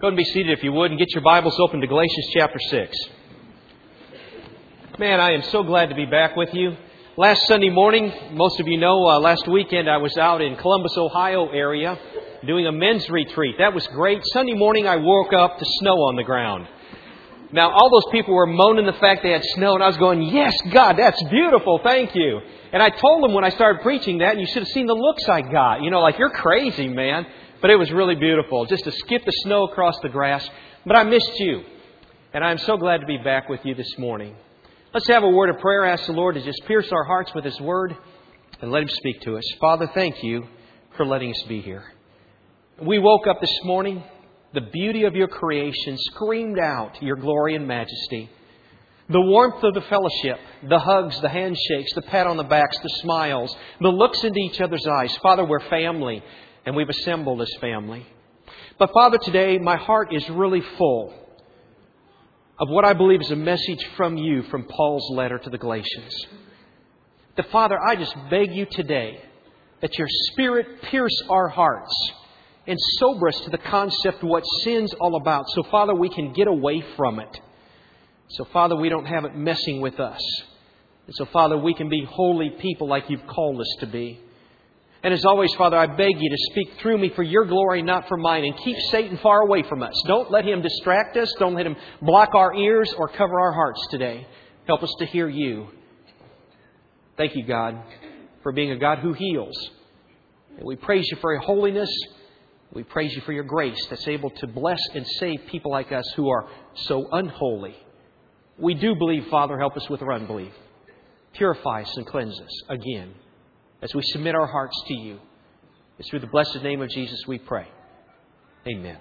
Go and be seated if you would, and get your Bibles open to Galatians chapter 6. Man, I am so glad to be back with you. Last Sunday morning, most of you know, last weekend I was out in Columbus, Ohio area doing a men's retreat. That was great. Sunday morning I woke up to snow on the ground. Now, all those people were moaning the fact they had snow, and I was going, yes, God, that's beautiful, thank you. And I told them when I started preaching that, and you should have seen the looks I got. You know, like, you're crazy, man. But it was really beautiful, just to skip the snow across the grass. But I missed you, and I'm so glad to be back with you this morning. Let's have a word of prayer. Ask the Lord to just pierce our hearts with His Word and let Him speak to us. Father, thank you for letting us be here. We woke up this morning. The beauty of your creation screamed out your glory and majesty. The warmth of the fellowship, the hugs, the handshakes, the pat on the backs, the smiles, the looks into each other's eyes. Father, we're family, and we've assembled as family. But Father, today my heart is really full of what I believe is a message from you from Paul's letter to the Galatians. That Father, I just beg you today that your Spirit pierce our hearts and sober us to the concept of what sin's all about. So Father, we can get away from it. So Father, we don't have it messing with us. And so Father, we can be holy people like you've called us to be. And as always, Father, I beg you to speak through me for your glory, not for mine. And keep Satan far away from us. Don't let him distract us. Don't let him block our ears or cover our hearts today. Help us to hear you. Thank you, God, for being a God who heals. And we praise you for your holiness. We praise you for your grace that's able to bless and save people like us who are so unholy. We do believe, Father, help us with our unbelief. Purify us and cleanse us again as we submit our hearts to you. It's through the blessed name of Jesus we pray. Amen.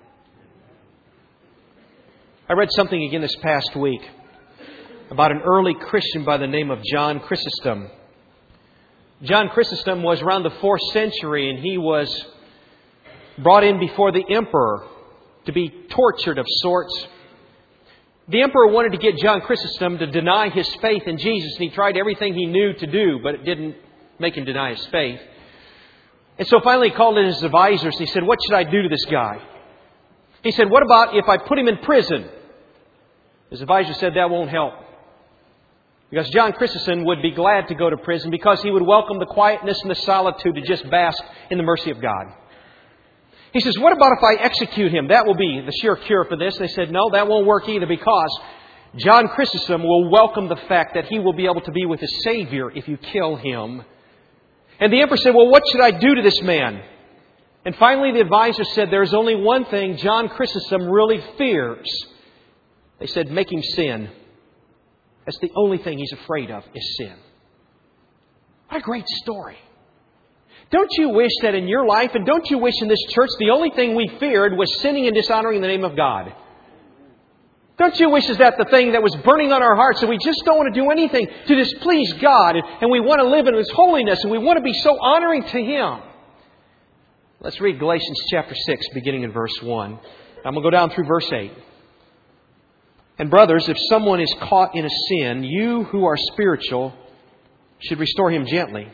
I read something again this past week about an early Christian by the name of John Chrysostom. John Chrysostom was around the 4th century, and he was brought in before the emperor to be tortured of sorts. The emperor wanted to get John Chrysostom to deny his faith in Jesus, and he tried everything he knew to do, but it didn't make him deny his faith. And so finally he called in his advisors and he said, what should I do to this guy? He said, what about if I put him in prison? His advisor said, that won't help. Because John Chrysostom would be glad to go to prison because he would welcome the quietness and the solitude to just bask in the mercy of God. He says, what about if I execute him? That will be the sure cure for this. They said, no, that won't work either because John Chrysostom will welcome the fact that he will be able to be with his Savior if you kill him. And the emperor said, well, what should I do to this man? And finally the advisor said, there's only one thing John Chrysostom really fears. They said, make him sin. That's the only thing he's afraid of is sin. What a great story. Don't you wish that in your life, and don't you wish in this church, the only thing we feared was sinning and dishonoring the name of God? Don't you wish is that the thing that was burning on our hearts, and we just don't want to do anything to displease God, and we want to live in His holiness, and we want to be so honoring to Him? Let's read Galatians chapter 6, beginning in verse 1. I'm going to go down through verse 8. And brothers, if someone is caught in a sin, you who are spiritual should restore him gently.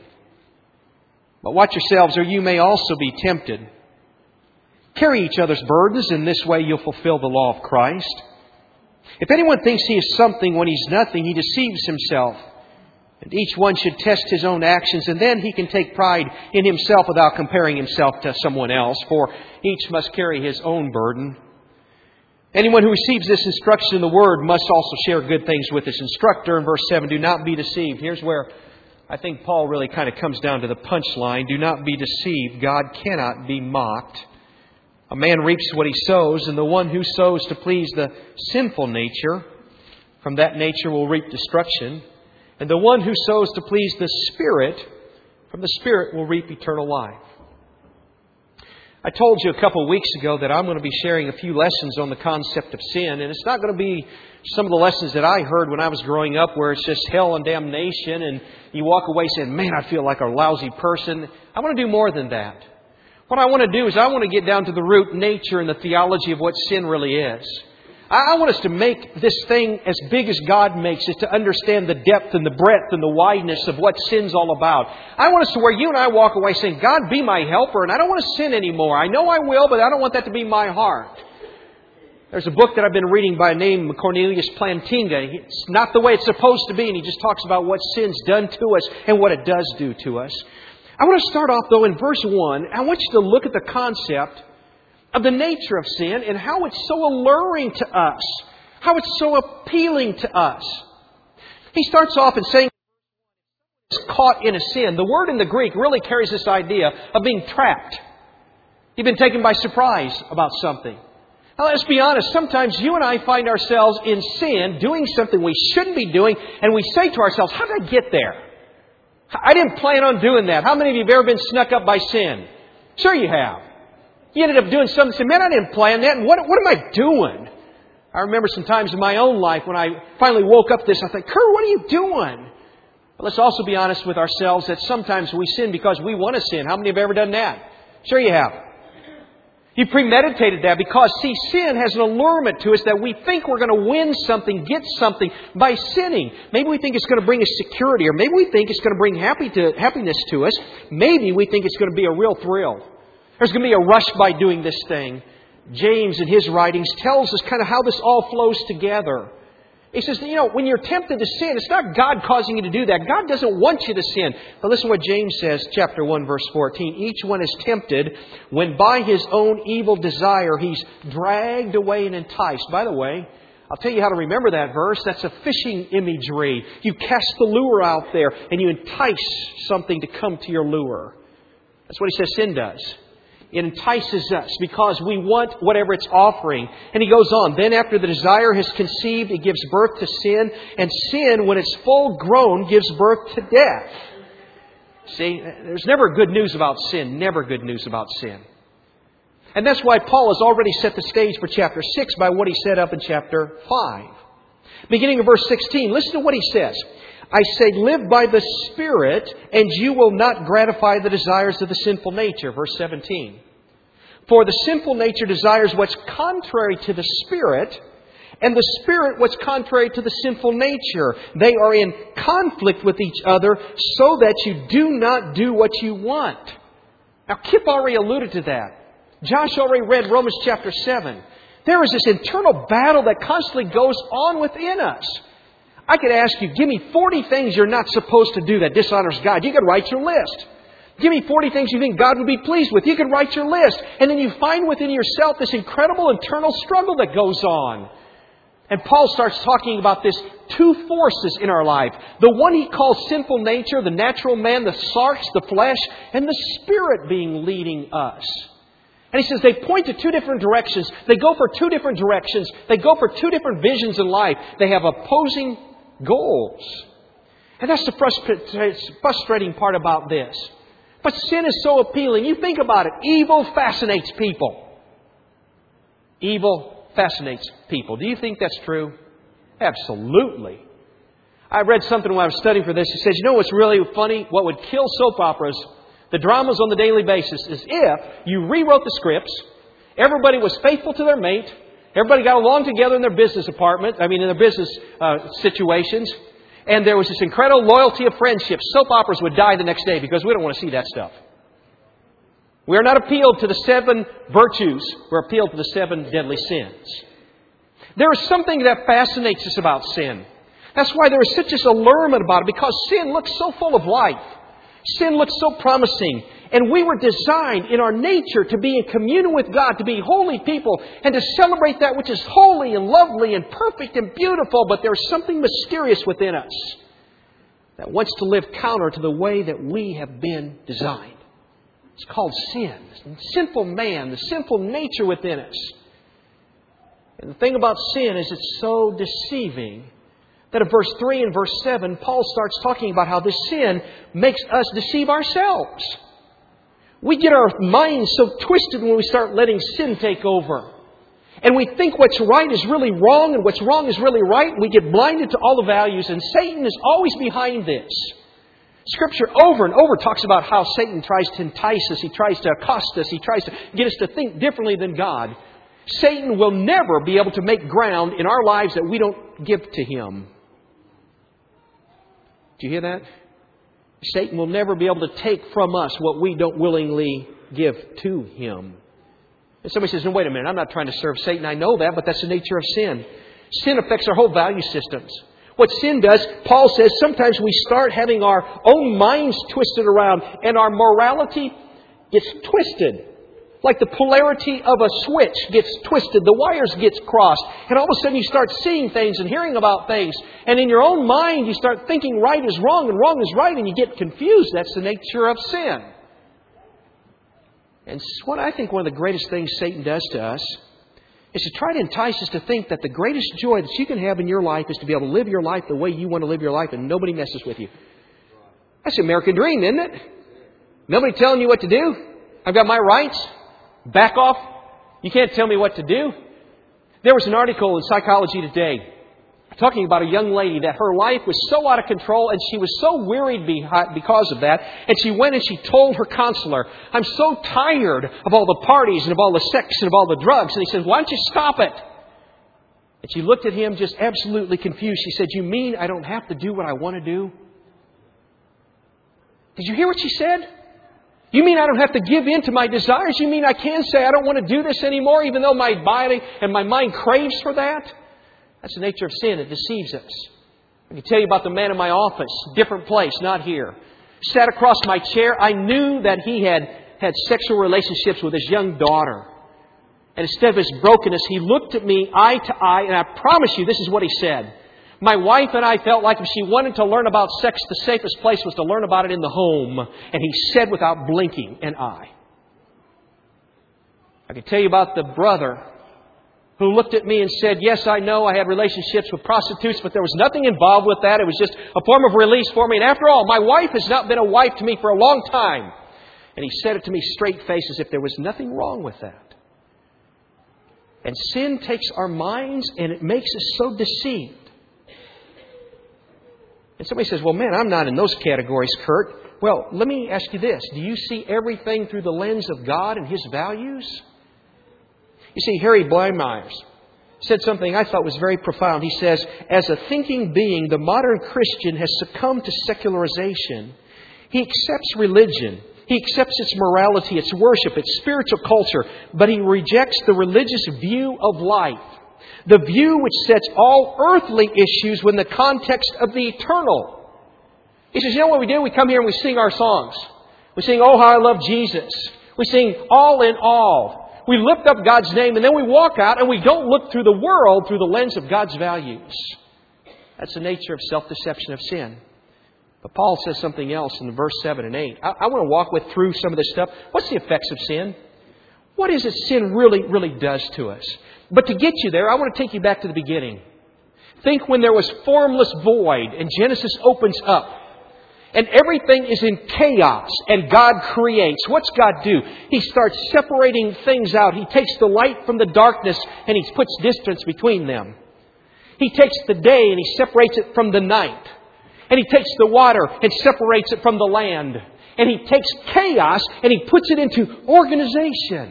But watch yourselves, or you may also be tempted. Carry each other's burdens, in this way you'll fulfill the law of Christ. If anyone thinks he is something when he's nothing, he deceives himself. And each one should test his own actions, and then he can take pride in himself without comparing himself to someone else, for each must carry his own burden. Anyone who receives this instruction in the Word must also share good things with his instructor. In verse 7, do not be deceived. Here's where I think Paul really kind of comes down to the punchline. Do not be deceived. God cannot be mocked. A man reaps what he sows, and the one who sows to please the sinful nature, from that nature will reap destruction. And the one who sows to please the Spirit, from the Spirit will reap eternal life. I told you a couple of weeks ago that I'm going to be sharing a few lessons on the concept of sin. And it's not going to be some of the lessons that I heard when I was growing up where it's just hell and damnation and you walk away saying, man, I feel like a lousy person. I want to do more than that. What I want to do is I want to get down to the root nature and the theology of what sin really is. I want us to make this thing as big as God makes it, to understand the depth and the breadth and the wideness of what sin's all about. I want us to where you and I walk away saying, God, be my helper, and I don't want to sin anymore. I know I will, but I don't want that to be my heart. There's a book that I've been reading by a name Cornelius Plantinga. It's not the way it's supposed to be, and he just talks about what sin's done to us and what it does do to us. I want to start off, though, in verse 1. I want you to look at the concept of the nature of sin and how it's so alluring to us, how it's so appealing to us. He starts off in saying, caught in a sin. The word in the Greek really carries this idea of being trapped. You've been taken by surprise about something. Now, let's be honest. Sometimes you and I find ourselves in sin, doing something we shouldn't be doing, and we say to ourselves, how did I get there? I didn't plan on doing that. How many of you have ever been snuck up by sin? Sure you have. You ended up doing something and said, man, I didn't plan that, and what am I doing? I remember some times in my own life when I finally woke up to this, I thought, Kurt, what are you doing? But let's also be honest with ourselves that sometimes we sin because we want to sin. How many have ever done that? Sure you have. You premeditated that because, see, sin has an allurement to us that we think we're going to win something, get something by sinning. Maybe we think it's going to bring us security, or maybe we think it's going to bring happiness to us. Maybe we think it's going to be a real thrill. There's going to be a rush by doing this thing. James, in his writings, tells us kind of how this all flows together. He says, when you're tempted to sin, it's not God causing you to do that. God doesn't want you to sin. But listen to what James says, chapter 1, verse 14. Each one is tempted when by his own evil desire he's dragged away and enticed. By the way, I'll tell you how to remember that verse. That's a fishing imagery. You cast the lure out there and you entice something to come to your lure. That's what he says sin does. It entices us because we want whatever it's offering. And he goes on. Then after the desire has conceived, it gives birth to sin. And sin, when it's full grown, gives birth to death. See, there's never good news about sin. Never good news about sin. And that's why Paul has already set the stage for chapter 6 by what he set up in chapter 5. Beginning of verse 16, listen to what he says. I say, live by the Spirit, and you will not gratify the desires of the sinful nature. Verse 17. For the sinful nature desires what's contrary to the Spirit, and the Spirit what's contrary to the sinful nature. They are in conflict with each other, so that you do not do what you want. Now, Kip already alluded to that. Josh already read Romans chapter 7. There is this internal battle that constantly goes on within us. I could ask you, give me 40 things you're not supposed to do that dishonors God. You could write your list. Give me 40 things you think God would be pleased with. You could write your list. And then you find within yourself this incredible internal struggle that goes on. And Paul starts talking about this two forces in our life. The one he calls sinful nature, the natural man, the sarx, the flesh, and the Spirit being leading us. And he says they point to two different directions. They go for two different directions. They go for two different visions in life. They have opposing goals. And that's the frustrating part about this. But sin is so appealing. You think about it. Evil fascinates people. Evil fascinates people. Do you think that's true? Absolutely. I read something when I was studying for this. It says, you know what's really funny? What would kill soap operas, the dramas on the daily basis, is if you rewrote the scripts, everybody was faithful to their mate, everybody got along together in their business in their business situations, and there was this incredible loyalty of friendship. Soap operas would die the next day because we don't want to see that stuff. We are not appealed to the 7 virtues. We're appealed to the 7 deadly sins. There is something that fascinates us about sin. That's why there is such this allurement about it, because sin looks so full of life. Sin looks so promising. And we were designed in our nature to be in communion with God, to be holy people, and to celebrate that which is holy and lovely and perfect and beautiful. But there's something mysterious within us that wants to live counter to the way that we have been designed. It's called sin. The sinful man, the sinful nature within us. And the thing about sin is it's so deceiving that in verse 3 and verse 7, Paul starts talking about how this sin makes us deceive ourselves. We get our minds so twisted when we start letting sin take over. And we think what's right is really wrong and what's wrong is really right. We get blinded to all the values, and Satan is always behind this. Scripture over and over talks about how Satan tries to entice us. He tries to accost us. He tries to get us to think differently than God. Satan will never be able to make ground in our lives that we don't give to him. Do you hear that? Satan will never be able to take from us what we don't willingly give to him. And somebody says, no, wait a minute, I'm not trying to serve Satan. I know that, but that's the nature of sin. Sin affects our whole value systems. What sin does, Paul says, sometimes we start having our own minds twisted around and our morality gets twisted. Like the polarity of a switch gets twisted. The wires gets crossed. And all of a sudden you start seeing things and hearing about things. And in your own mind you start thinking right is wrong and wrong is right and you get confused. That's the nature of sin. And what I think one of the greatest things Satan does to us is to try to entice us to think that the greatest joy that you can have in your life is to be able to live your life the way you want to live your life and nobody messes with you. That's the American dream, isn't it? Nobody telling you what to do. I've got my rights. Back off. You can't tell me what to do. There was an article in Psychology Today talking about a young lady that her life was so out of control and she was so worried because of that. And she went and she told her counselor, I'm so tired of all the parties and of all the sex and of all the drugs. And he said, why don't you stop it? And she looked at him just absolutely confused. She said, you mean I don't have to do what I want to do? Did you hear what she said? You mean I don't have to give in to my desires? You mean I can say I don't want to do this anymore even though my body and my mind craves for that? That's the nature of sin. It deceives us. I can tell you about the man in my office. Different place, not here. Sat across my chair. I knew that he had sexual relationships with his young daughter. And instead of his brokenness, he looked at me eye to eye. And I promise you, this is what he said. My wife and I felt like if she wanted to learn about sex, the safest place was to learn about it in the home. And he said without blinking an eye. I can tell you about the brother who looked at me and said, yes, I know I had relationships with prostitutes, but there was nothing involved with that. It was just a form of release for me. And after all, my wife has not been a wife to me for a long time. And he said it to me straight face as if there was nothing wrong with that. And sin takes our minds and it makes us so deceived. And somebody says, well, man, I'm not in those categories, Kurt. Well, let me ask you this. Do you see everything through the lens of God and His values? You see, Harry Blymeyers said something I thought was very profound. He says, as a thinking being, the modern Christian has succumbed to secularization. He accepts religion. He accepts its morality, its worship, its spiritual culture, but he rejects the religious view of life. The view which sets all earthly issues within the context of the eternal. He says, you know what we do? We come here and we sing our songs. We sing, oh, how I love Jesus. We sing all in all. We lift up God's name and then we walk out and we don't look through the world through the lens of God's values. That's the nature of self-deception of sin. But Paul says something else in verse 7 and 8. I want to walk through some of this stuff. What's the effects of sin? What is it sin really does to us? But to get you there, I want to take you back to the beginning. Think when there was formless void and Genesis opens up. And everything is in chaos and God creates. What's God do? He starts separating things out. He takes the light from the darkness and He puts distance between them. He takes the day and He separates it from the night. And He takes the water and separates it from the land. And He takes chaos and He puts it into organization.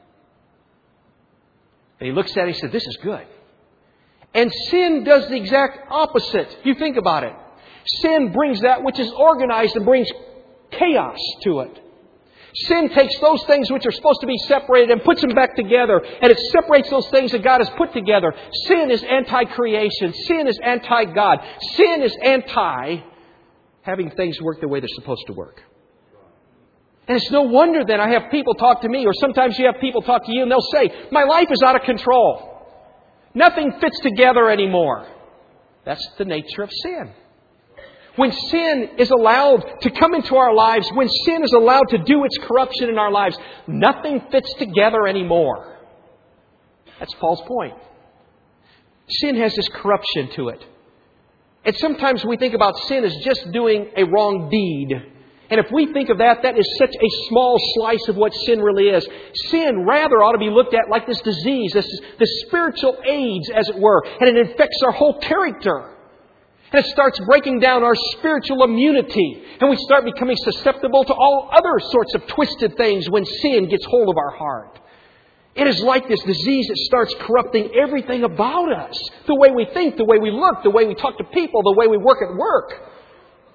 And He looks at it and He says, this is good. And sin does the exact opposite. You think about it. Sin brings that which is organized and brings chaos to it. Sin takes those things which are supposed to be separated and puts them back together. And it separates those things that God has put together. Sin is anti-creation. Sin is anti-God. Sin is anti-having things work the way they're supposed to work. And it's no wonder that I have people talk to me, or sometimes you have people talk to you and they'll say, my life is out of control. Nothing fits together anymore. That's the nature of sin. When sin is allowed to come into our lives, when sin is allowed to do its corruption in our lives, nothing fits together anymore. That's Paul's point. Sin has this corruption to it. And sometimes we think about sin as just doing a wrong deed. And if we think of that, that is such a small slice of what sin really is. Sin rather ought to be looked at like this disease, this spiritual AIDS, as it were. And it infects our whole character. And it starts breaking down our spiritual immunity. And we start becoming susceptible to all other sorts of twisted things when sin gets hold of our heart. It is like this disease that starts corrupting everything about us. The way we think, the way we look, the way we talk to people, the way we work at work.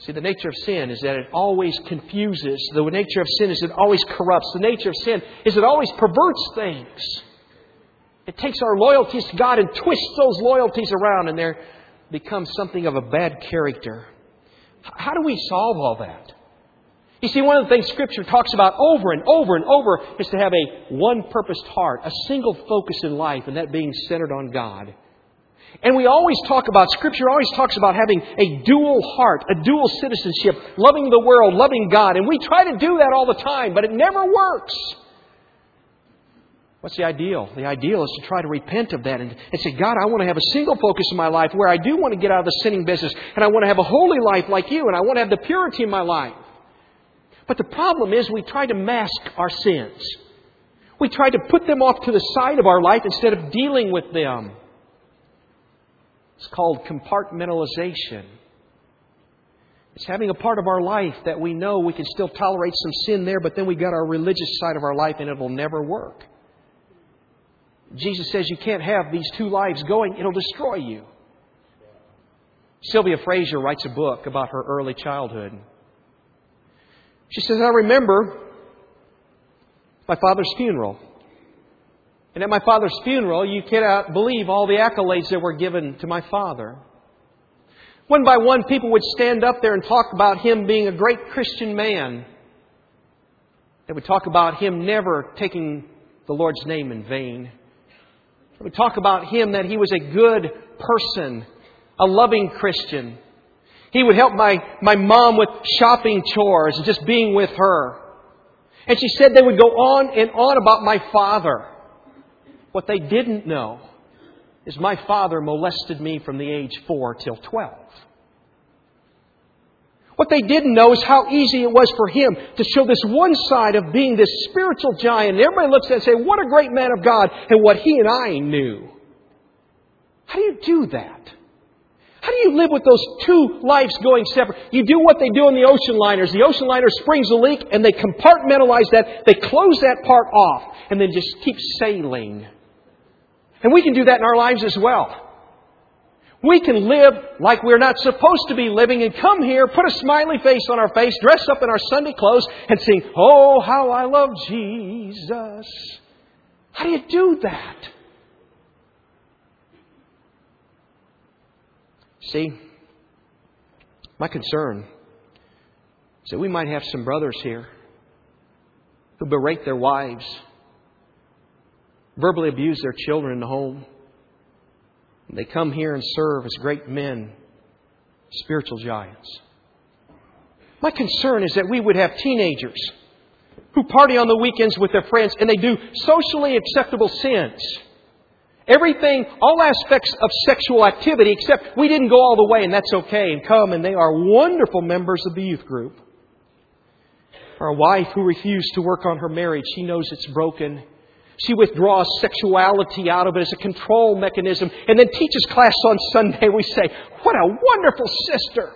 See, the nature of sin is that it always confuses. The nature of sin is it always corrupts. The nature of sin is it always perverts things. It takes our loyalties to God and twists those loyalties around, and there becomes something of a bad character. How do we solve all that? You see, one of the things Scripture talks about over and over and over is to have a one-purposed heart, a single focus in life, and that being centered on God. And we always talk about, Scripture always talks about having a dual heart, a dual citizenship, loving the world, loving God. And we try to do that all the time, but it never works. What's the ideal? The ideal is to try to repent of that and say, God, I want to have a single focus in my life where I do want to get out of the sinning business, and I want to have a holy life like You, and I want to have the purity in my life. But the problem is we try to mask our sins. We try to put them off to the side of our life instead of dealing with them. It's called compartmentalization. It's having a part of our life that we know we can still tolerate some sin there, but then we got our religious side of our life and it will never work. Jesus says you can't have these two lives going. It'll destroy you. Sylvia Fraser writes a book about her early childhood. She says, I remember my father's funeral. And at my father's funeral, you cannot believe all the accolades that were given to my father. One by one, people would stand up there and talk about him being a great Christian man. They would talk about him never taking the Lord's name in vain. They would talk about him that he was a good person, a loving Christian. He would help my mom with shopping chores and just being with her. And she said they would go on and on about my father. What they didn't know is my father molested me from the age 4 till 12. What they didn't know is how easy it was for him to show this one side of being this spiritual giant. And everybody looks at it and say, what a great man of God, and what he and I knew. How do you do that? How do you live with those two lives going separate? You do what they do in the ocean liners. The ocean liner springs a leak and they compartmentalize that. They close that part off and then just keep sailing. And we can do that in our lives as well. We can live like we're not supposed to be living and come here, put a smiley face on our face, dress up in our Sunday clothes and sing, oh, how I love Jesus. How do you do that? See, my concern is that we might have some brothers here who berate their wives, verbally abuse their children in the home. They come here and serve as great men, spiritual giants. My concern is that we would have teenagers who party on the weekends with their friends and they do socially acceptable sins. Everything, all aspects of sexual activity, except we didn't go all the way and that's okay, and come and they are wonderful members of the youth group. Or a wife who refused to work on her marriage. She knows it's broken. She withdraws sexuality out of it as a control mechanism and then teaches class on Sunday. We say, what a wonderful sister.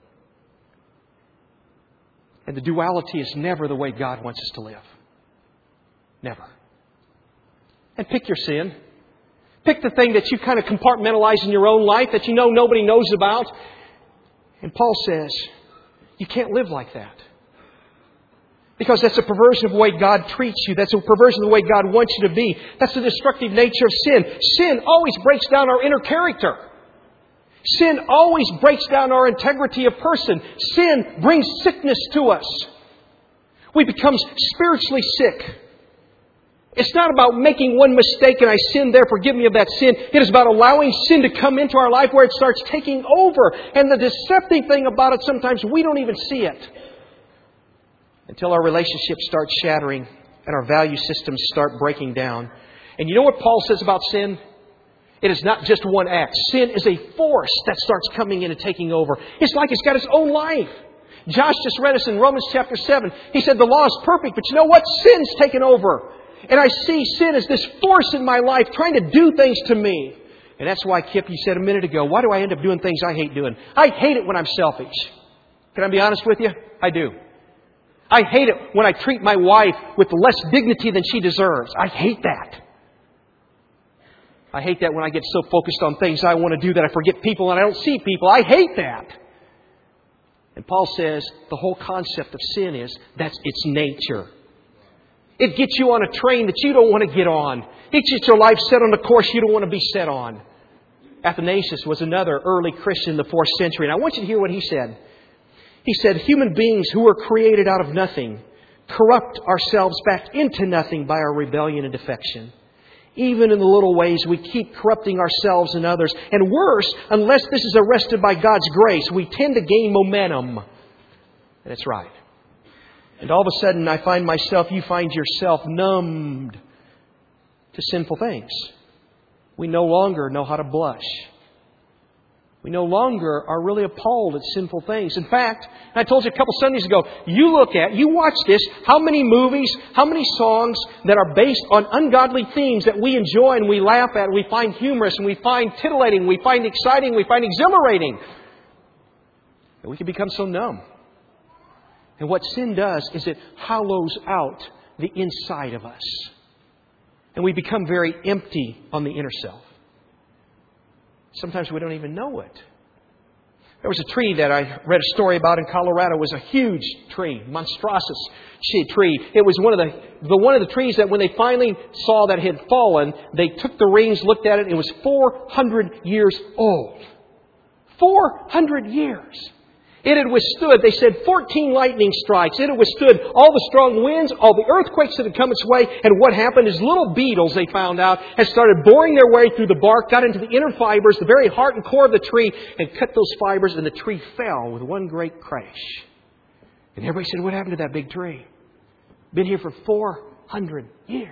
And the duality is never the way God wants us to live. Never. And pick your sin. Pick the thing that you kind of compartmentalize in your own life that you know nobody knows about. And Paul says, you can't live like that. Because that's a perversion of the way God treats you. That's a perversion of the way God wants you to be. That's the destructive nature of sin. Sin always breaks down our inner character. Sin always breaks down our integrity of person. Sin brings sickness to us. We become spiritually sick. It's not about making one mistake and I sin, therefore forgive me of that sin. It is about allowing sin to come into our life where it starts taking over. And the deceptive thing about it, sometimes we don't even see it. Until our relationships start shattering and our value systems start breaking down. And you know what Paul says about sin? It is not just one act. Sin is a force that starts coming in and taking over. It's like it's got its own life. Josh just read us in Romans chapter 7. He said the law is perfect, but you know what? Sin's taken over. And I see sin as this force in my life trying to do things to me. And that's why, Kip, you said a minute ago, why do I end up doing things I hate doing? I hate it when I'm selfish. Can I be honest with you? I do. I hate it when I treat my wife with less dignity than she deserves. I hate that. I hate that when I get so focused on things I want to do that I forget people and I don't see people. I hate that. And Paul says the whole concept of sin is that's its nature. It gets you on a train that you don't want to get on. It gets your life set on a course you don't want to be set on. Athanasius was another early Christian in the 4th century. And I want you to hear what he said. He said, human beings who were created out of nothing corrupt ourselves back into nothing by our rebellion and defection. Even in the little ways, we keep corrupting ourselves and others. And worse, unless this is arrested by God's grace, we tend to gain momentum. And it's right. And all of a sudden, I find myself, you find yourself numbed to sinful things. We no longer know how to blush. We no longer are really appalled at sinful things. In fact, I told you a couple Sundays ago, you watch this, how many movies, how many songs that are based on ungodly themes that we enjoy and we laugh at, we find humorous and we find titillating, we find exciting, we find exhilarating. And we can become so numb. And what sin does is it hollows out the inside of us. And we become very empty on the inner self. Sometimes we don't even know it. There was a tree that I read a story about in Colorado. It was a huge tree, monstrous tree. It was one of the trees that when they finally saw that it had fallen, they took the rings, looked at it, and it was 400 years old. 400 years. It had withstood, they said, 14 lightning strikes. It had withstood all the strong winds, all the earthquakes that had come its way. And what happened is little beetles, they found out, had started boring their way through the bark, got into the inner fibers, the very heart and core of the tree, and cut those fibers, and the tree fell with one great crash. And everybody said, what happened to that big tree? Been here for 400 years.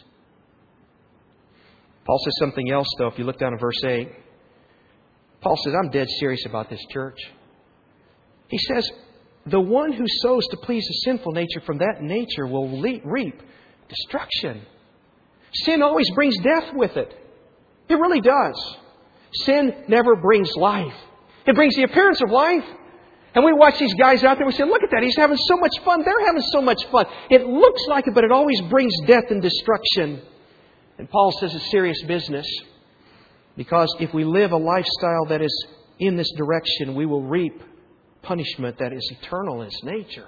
Paul says something else, though, if you look down at verse 8. Paul says, I'm dead serious about this, church. He says, the one who sows to please the sinful nature from that nature will reap destruction. Sin always brings death with it. It really does. Sin never brings life. It brings the appearance of life. And we watch these guys out there, we say, look at that, he's having so much fun. They're having so much fun. It looks like it, but it always brings death and destruction. And Paul says it's serious business. Because if we live a lifestyle that is in this direction, we will reap punishment that is eternal in its nature.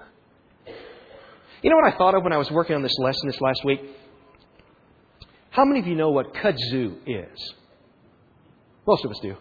You know what I thought of when I was working on this lesson this last week? How many of you know what kudzu is? Most of us do.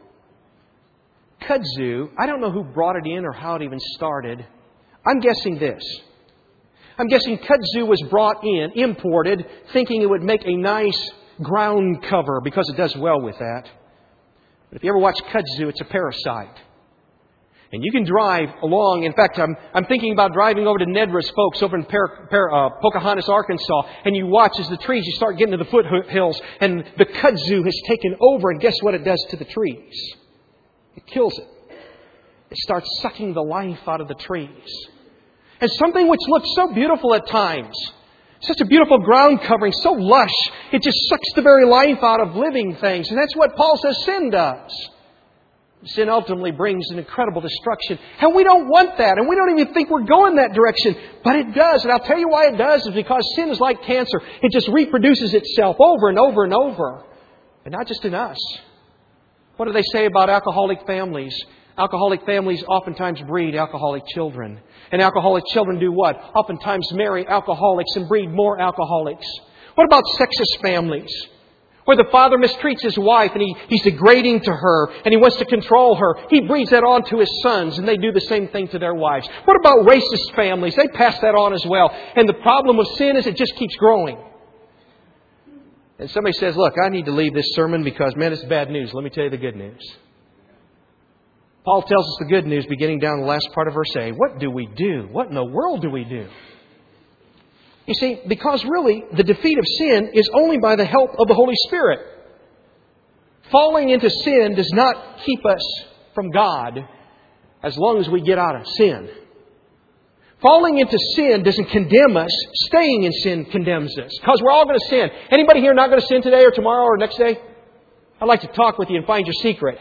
Kudzu, I don't know who brought it in or how it even started. I'm guessing this. I'm guessing kudzu was brought in, imported, thinking it would make a nice ground cover because it does well with that. But if you ever watch kudzu, it's a parasite. And you can drive along. In fact, I'm thinking about driving over to Nedra's folks over in Pocahontas, Arkansas. And you watch as the trees, you start getting to the foothills. And the kudzu has taken over. And guess what it does to the trees? It kills it. It starts sucking the life out of the trees. And something which looks so beautiful at times, such a beautiful ground covering, so lush, it just sucks the very life out of living things. And that's what Paul says sin does. Sin ultimately brings an incredible destruction. And we don't want that. And we don't even think we're going that direction. But it does. And I'll tell you why it does. Is because sin is like cancer. It just reproduces itself over and over and over. And not just in us. What do they say about alcoholic families? Alcoholic families oftentimes breed alcoholic children. And alcoholic children do what? Oftentimes marry alcoholics and breed more alcoholics. What about sexist families? Where the father mistreats his wife and he's degrading to her and he wants to control her. He breeds that on to his sons and they do the same thing to their wives. What about racist families? They pass that on as well. And the problem with sin is it just keeps growing. And somebody says, look, I need to leave this sermon because, man, it's bad news. Let me tell you the good news. Paul tells us the good news beginning down the last part of verse 8. What do we do? What in the world do we do? You see, because really, the defeat of sin is only by the help of the Holy Spirit. Falling into sin does not keep us from God as long as we get out of sin. Falling into sin doesn't condemn us. Staying in sin condemns us. Because we're all going to sin. Anybody here not going to sin today or tomorrow or next day? I'd like to talk with you and find your secret.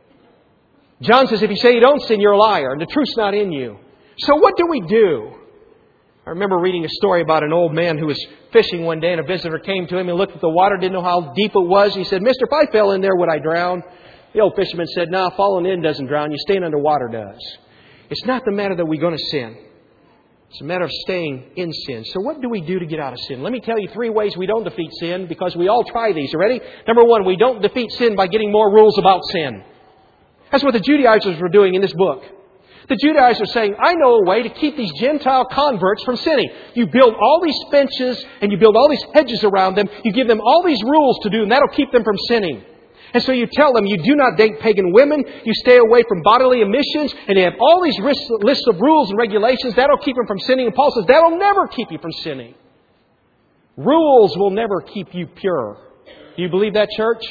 John says if you say you don't sin, you're a liar and the truth's not in you. So what do we do? I remember reading a story about an old man who was fishing one day and a visitor came to him and looked at the water, didn't know how deep it was. He said, Mister, if I fell in there, would I drown? The old fisherman said, no, falling in doesn't drown you. Staying underwater does. It's not the matter that we're going to sin. It's a matter of staying in sin. So what do we do to get out of sin? Let me tell you 3 ways we don't defeat sin, because we all try these. You ready? Number 1, we don't defeat sin by getting more rules about sin. That's what the Judaizers were doing in this book. The Judaizers are saying, I know a way to keep these Gentile converts from sinning. You build all these fences and you build all these hedges around them. You give them all these rules to do, and that'll keep them from sinning. And so you tell them you do not date pagan women, you stay away from bodily emissions, and you have all these lists of rules and regulations. That'll keep them from sinning. And Paul says that'll never keep you from sinning. Rules will never keep you pure. Do you believe that, church?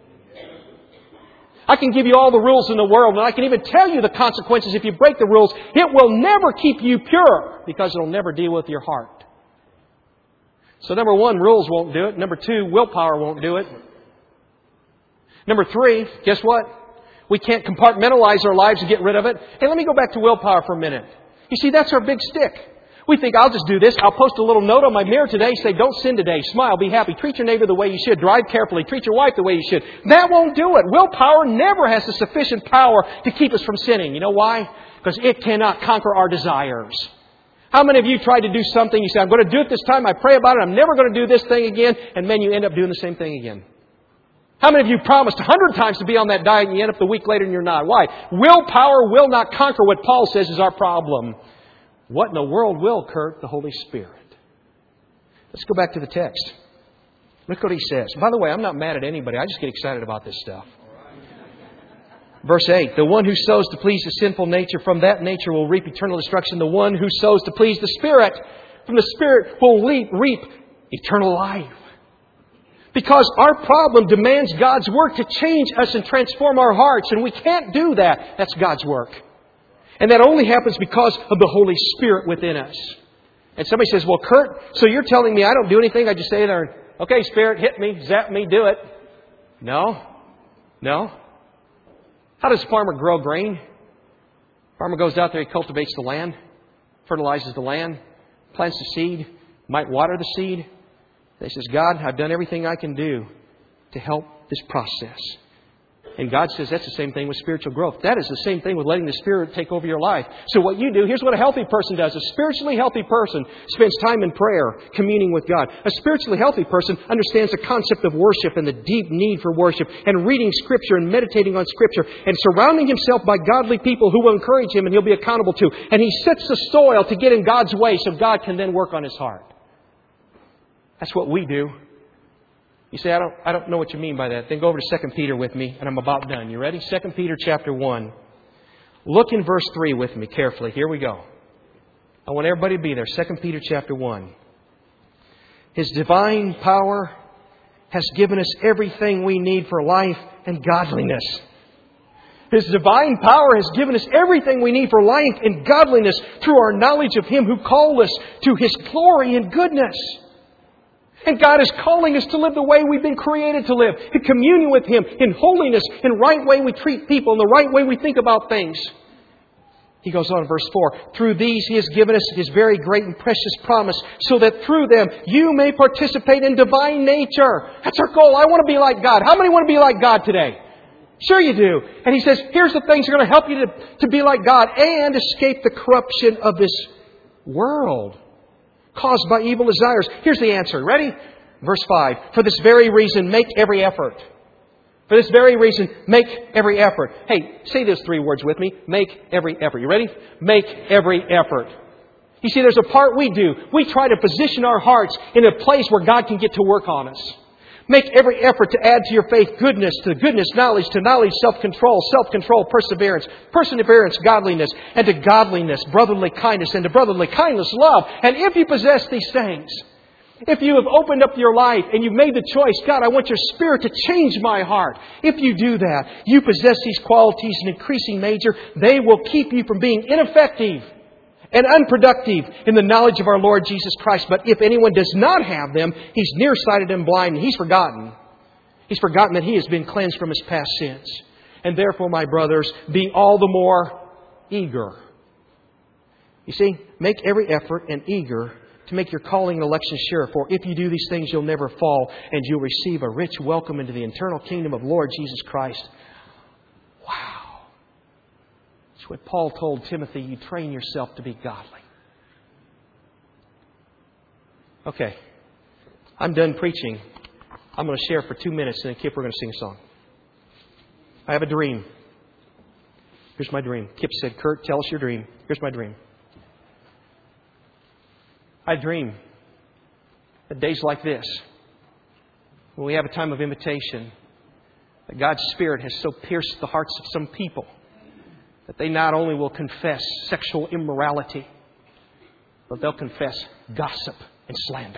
I can give you all the rules in the world, and I can even tell you the consequences if you break the rules. It will never keep you pure, because it'll never deal with your heart. So number 1, rules won't do it. Number 2, willpower won't do it. Number 3, guess what? We can't compartmentalize our lives and get rid of it. Hey, let me go back to willpower for a minute. You see, that's our big stick. We think, I'll just do this. I'll post a little note on my mirror today, say, don't sin today. Smile, be happy. Treat your neighbor the way you should. Drive carefully. Treat your wife the way you should. That won't do it. Willpower never has the sufficient power to keep us from sinning. You know why? Because it cannot conquer our desires. How many of you tried to do something, you say, I'm going to do it this time, I pray about it, I'm never going to do this thing again, and then you end up doing the same thing again? How many of you promised 100 times to be on that diet and you end up the week later and you're not? Why? Willpower will not conquer what Paul says is our problem. What in the world will, Kurt? The Holy Spirit. Let's go back to the text. Look what he says. By the way, I'm not mad at anybody. I just get excited about this stuff. Verse 8, the one who sows to please the sinful nature, from that nature will reap eternal destruction. The one who sows to please the Spirit, from the Spirit will reap eternal life. Because our problem demands God's work to change us and transform our hearts. And we can't do that. That's God's work. And that only happens because of the Holy Spirit within us. And somebody says, well, Kurt, so you're telling me I don't do anything? I just say there, okay, Spirit, hit me, zap me, do it. No. How does a farmer grow grain? Farmer goes out there, he cultivates the land, fertilizes the land, plants the seed, might water the seed. He says, God, I've done everything I can do to help this process. And God says that's the same thing with spiritual growth. That is the same thing with letting the Spirit take over your life. So what you do, here's what a healthy person does. A spiritually healthy person spends time in prayer, communing with God. A spiritually healthy person understands the concept of worship and the deep need for worship, and reading Scripture and meditating on Scripture and surrounding himself by godly people who will encourage him and he'll be accountable to. And he sets the soil to get in God's way so God can then work on his heart. That's what we do. You say, I don't know what you mean by that. Then go over to 2 Peter with me, and I'm about done. You ready? 2 Peter chapter 1. Look in verse 3 with me carefully. Here we go. I want everybody to be there. 2 Peter chapter 1. His divine power has given us everything we need for life and godliness. His divine power has given us everything we need for life and godliness through our knowledge of Him who called us to His glory and goodness. And God is calling us to live the way we've been created to live. In communion with Him, in holiness, in the right way we treat people, in the right way we think about things. He goes on in verse 4. Through these He has given us His very great and precious promise, so that through them you may participate in divine nature. That's our goal. I want to be like God. How many want to be like God today? Sure you do. And He says, here's the things that are going to help you to be like God and escape the corruption of this world caused by evil desires. Here's the answer. Ready? Verse 5. For this very reason, make every effort. For this very reason, make every effort. Hey, say those 3 words with me. Make every effort. You ready? Make every effort. You see, there's a part we do. We try to position our hearts in a place where God can get to work on us. Make every effort to add to your faith goodness, to goodness, knowledge, to knowledge, self-control, perseverance, godliness, and to godliness, brotherly kindness, and to brotherly kindness, love. And if you possess these things, if you have opened up your life and you've made the choice, God, I want your Spirit to change my heart. If you do that, you possess these qualities in increasing measure, they will keep you from being ineffective and unproductive in the knowledge of our Lord Jesus Christ. But if anyone does not have them, he's nearsighted and blind, and he's forgotten. He's forgotten that he has been cleansed from his past sins. And therefore, my brothers, be all the more eager. You see, make every effort and eager to make your calling and election sure. For if you do these things, you'll never fall, and you'll receive a rich welcome into the eternal kingdom of Lord Jesus Christ. Wow. It's what Paul told Timothy, you train yourself to be godly. Okay, I'm done preaching. I'm going to share for 2 minutes and then Kip, we're going to sing a song. I have a dream. Here's my dream. Kip said, Kurt, tell us your dream. Here's my dream. I dream that days like this, when we have a time of invitation, that God's Spirit has so pierced the hearts of some people that they not only will confess sexual immorality, but they'll confess gossip and slander.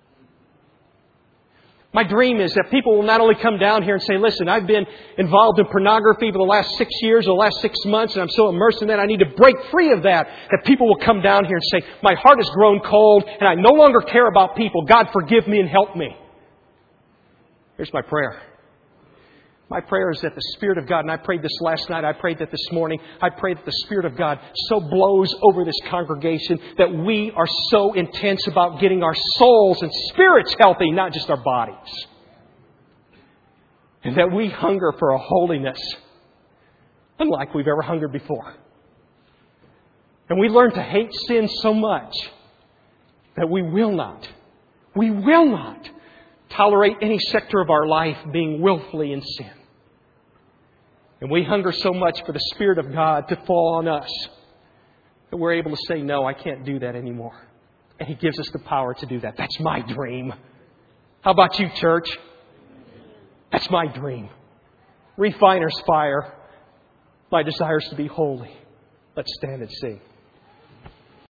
My dream is that people will not only come down here and say, listen, I've been involved in pornography for the last 6 years or the last 6 months, and I'm so immersed in that, I need to break free of that. That people will come down here and say, my heart has grown cold, and I no longer care about people. God, forgive me and help me. Here's my prayer. My prayer is that the Spirit of God, and I prayed this last night, I prayed that this morning, I pray that the Spirit of God so blows over this congregation that we are so intense about getting our souls and spirits healthy, not just our bodies. And that we hunger for a holiness unlike we've ever hungered before. And we learn to hate sin so much that we will not tolerate any sector of our life being willfully in sin. And we hunger so much for the Spirit of God to fall on us that we're able to say, no, I can't do that anymore. And He gives us the power to do that. That's my dream. How about you, church? That's my dream. Refiner's fire. My desire is to be holy. Let's stand and sing.